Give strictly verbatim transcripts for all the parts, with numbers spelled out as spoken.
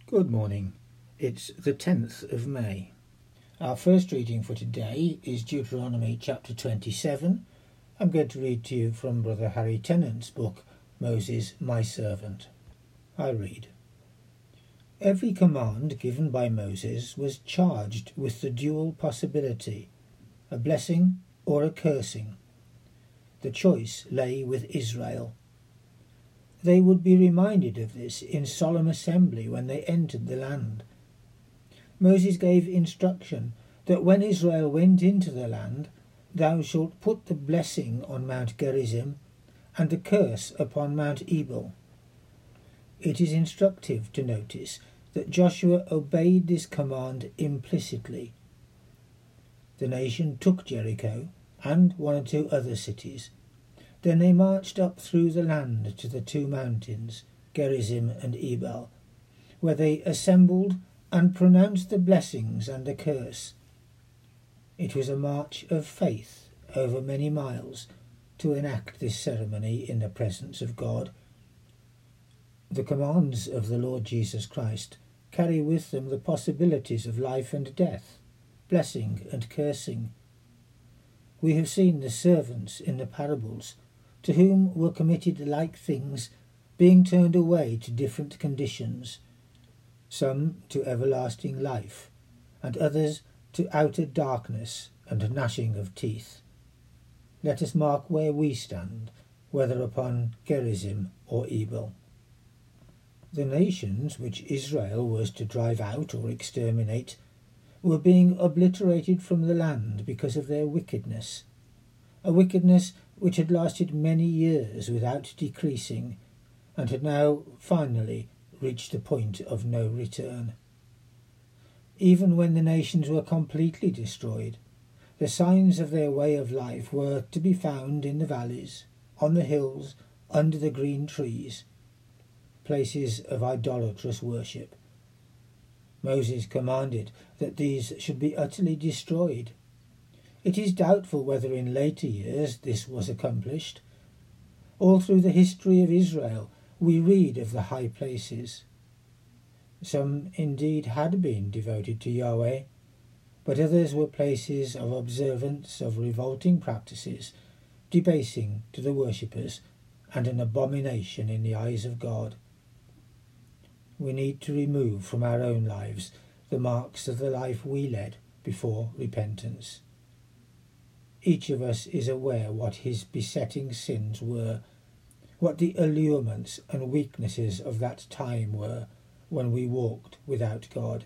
Good morning. It's the tenth of May. Our first reading for today is Deuteronomy chapter twenty-seven. I'm going to read to you from Brother Harry Tennant's book, Moses, My Servant. I read. Every command given by Moses was charged with the dual possibility, a blessing or a cursing. The choice lay with Israel. They would be reminded of this in solemn assembly when they entered the land. Moses gave instruction that when Israel went into the land, thou shalt put the blessing on Mount Gerizim and the curse upon Mount Ebal. It is instructive to notice that Joshua obeyed this command implicitly. The nation took Jericho and one or two other cities. Then they marched up through the land to the two mountains, Gerizim and Ebal, where they assembled and pronounced the blessings and the curse. It was a march of faith over many miles to enact this ceremony in the presence of God. The commands of the Lord Jesus Christ carry with them the possibilities of life and death, blessing and cursing. We have seen the servants in the parables, to whom were committed like things, being turned away to different conditions, some to everlasting life, and others to outer darkness and gnashing of teeth. Let us mark where we stand, whether upon Gerizim or Ebal. The nations which Israel was to drive out or exterminate were being obliterated from the land because of their wickedness, a wickedness which had lasted many years without decreasing, and had now finally reached the point of no return. Even when the nations were completely destroyed, the signs of their way of life were to be found in the valleys, on the hills, under the green trees, places of idolatrous worship. Moses commanded that these should be utterly destroyed. It is doubtful whether in later years this was accomplished. All through the history of Israel we read of the high places. Some indeed had been devoted to Yahweh, but others were places of observance of revolting practices, debasing to the worshippers and an abomination in the eyes of God. We need to remove from our own lives the marks of the life we led before repentance. Each of us is aware what his besetting sins were, what the allurements and weaknesses of that time were when we walked without God.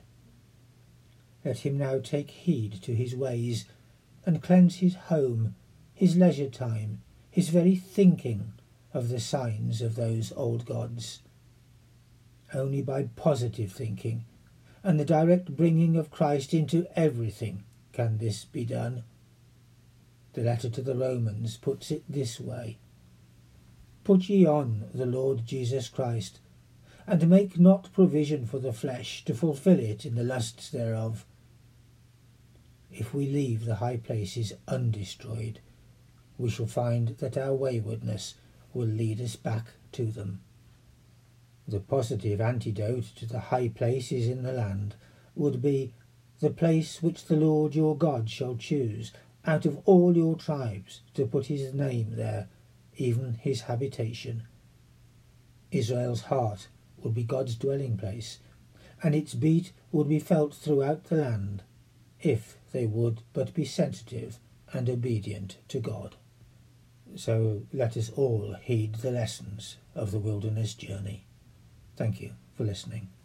Let him now take heed to his ways and cleanse his home, his leisure time, his very thinking of the signs of those old gods. Only by positive thinking and the direct bringing of Christ into everything can this be done. The letter to the Romans puts it this way: Put ye on the Lord Jesus Christ, and make not provision for the flesh to fulfil it in the lusts thereof. If we leave the high places undestroyed, we shall find that our waywardness will lead us back to them. The positive antidote to the high places in the land would be the place which the Lord your God shall choose out of all your tribes to put his name there, even his habitation. Israel's heart would be God's dwelling place, and its beat would be felt throughout the land, if they would but be sensitive and obedient to God. So let us all heed the lessons of the wilderness journey. Thank you for listening.